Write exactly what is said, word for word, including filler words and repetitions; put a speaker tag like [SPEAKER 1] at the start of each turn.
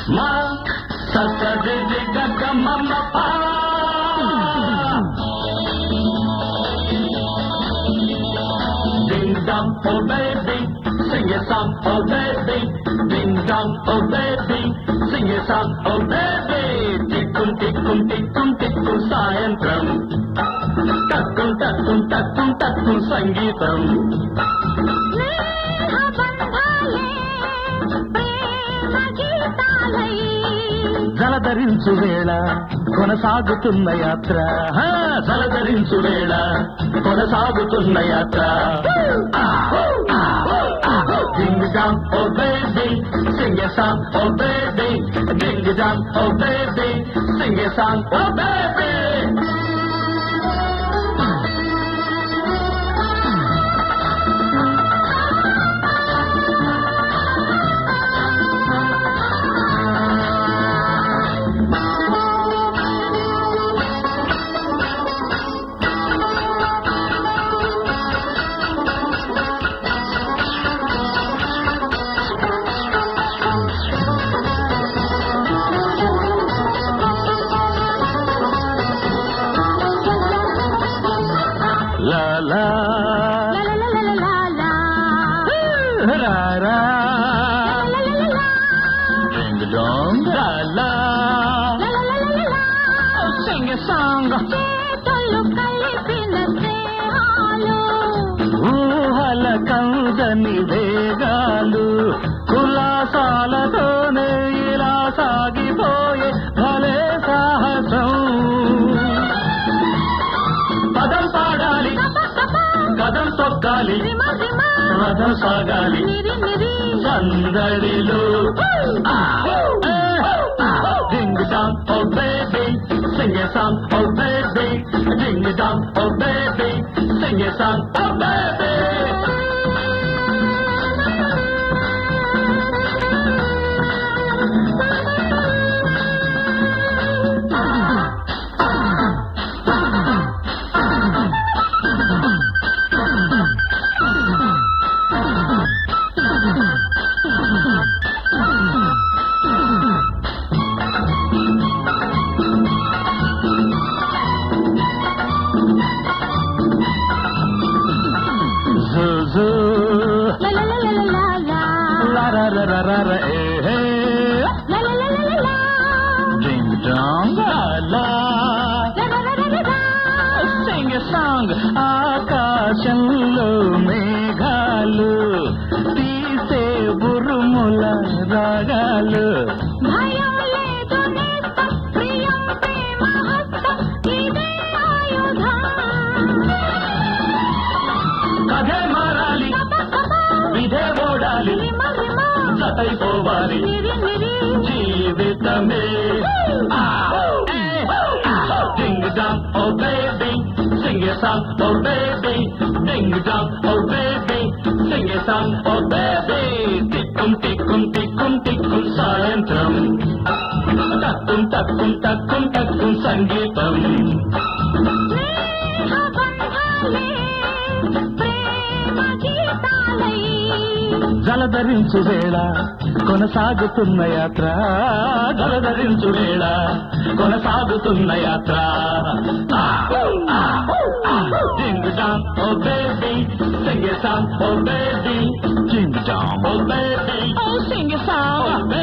[SPEAKER 1] మా ససరి గగ మమ పా Ding dong, oh baby, sing a song, oh baby. Ding dong, oh baby, sing a song, oh baby. Tikkum tikkum tikkum tikkum సాయంత్రం టక్కుం టక్కుం టక్కుం టక్కుం సంగీతం జలధరించు వేళ కొనసాగుతున్న యాత్ర జలధరించు వేళ కొనసాగుతున్న యాత్ర Ding dong, oh baby, sing a song, oh baby. Ding dong, oh baby, sing a song, oh baby. La la la la la la la la la la ding dong la la la la la la sing a song చేతులు కలిపిన స్నేహాలు ఊహల కందని వేగాలు కులాసాలతోనే ఇలా సాగిపోయే భలే సాహసం పదం పాడాలి కదం తొక్కాలి రథం సాగాలి సందడిలో ding dong oh baby sing a song oh baby ding dong oh baby sing a song oh baby La la la la la la la la la la la la eh eh la la la la la ding dong la la la la la la la sing a song ఆకాశంలో మేఘాలు తీసే బురుముల రాగాలు భయం లేదు నేస్తం ప్రియం ప్రేమ హస్తం ఇదే ఆయుధం కథే మారాలి విధే ఓడాలి జతైపోవాలి జీవితమే ding dong oh baby sing a song oh baby ding dong oh baby sing a song oh baby టిక్కుం టిక్కుం టిక్కుం టిక్కుం సాయంత్రం టక్కుం టక్కుం టక్కుం టక్కుం సంగీతం జలధరించు వేళ కొనసాగుతున్న యాత్ర జలధరించు వేళ కొనసాగుతున్న యాత్ర ding dong oh baby sing a song oh baby ding dong oh baby sing a song